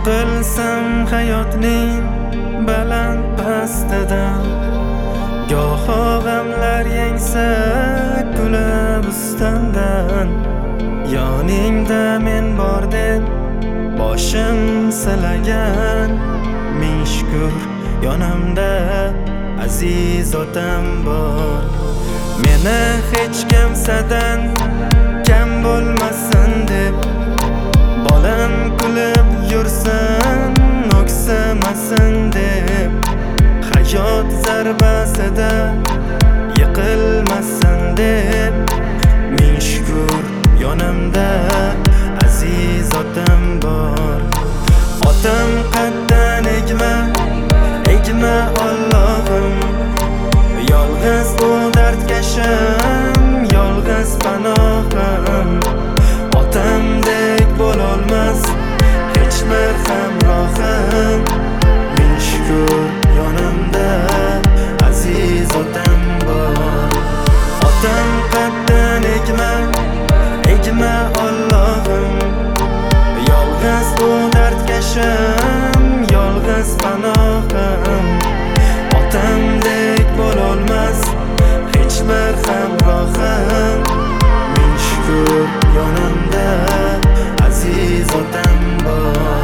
Yiqilsam hayotning baland pastidan, goho g'amlar yengsa kulib ustamdan. Yoningda men bor deb boshim silagan, ming shukr yonimda aziz otam bor. Meni hech kimsadan kam bo'lmasin deb, bolam kulib yursin o'ksimasin deb, hayot zarbasida yiqilmasin deb, ming shukr yonimda aziz otam bor. Otam qaddan egma, egma Allohim, yolg'iz u dardkashim, yolg'iz panohim. Otamdek bo'lolmas hech bir hamrohim, ming shukr yonimda aziz otam bor. Otam qaddan egma, egma Allohim, yolg'iz u dardkashim, yolg'iz panohim. Otamdek bo'lolmas hech bir hamrohim, ming shukr yonimda aziz otam bor.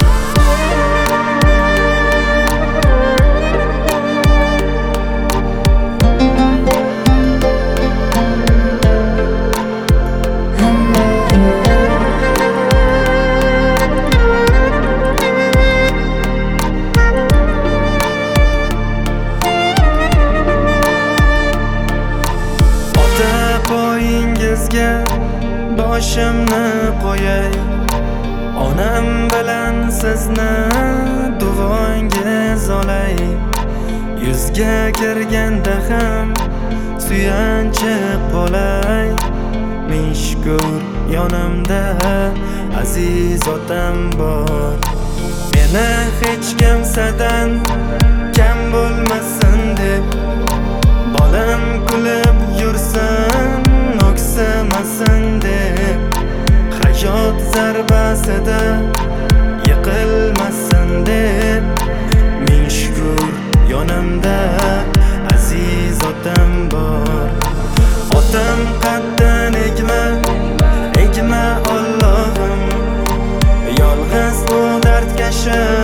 Poyingizga boshimni qo'yay, onam bilan sizni duongiz olay. Yuzga kirganda ham suyanchiq bo'lay, ming shukr yonimda aziz otam bor. Meni hech kimsadan kam bo'lmasin deb, bolam kulib yursin o'ksimasin deb, hayot zarbasida yiqilmasin deb, ming shukr yonimda aziz otam bor. Otam qaddan egma, egma Allohim, yolg'iz u dardkashim,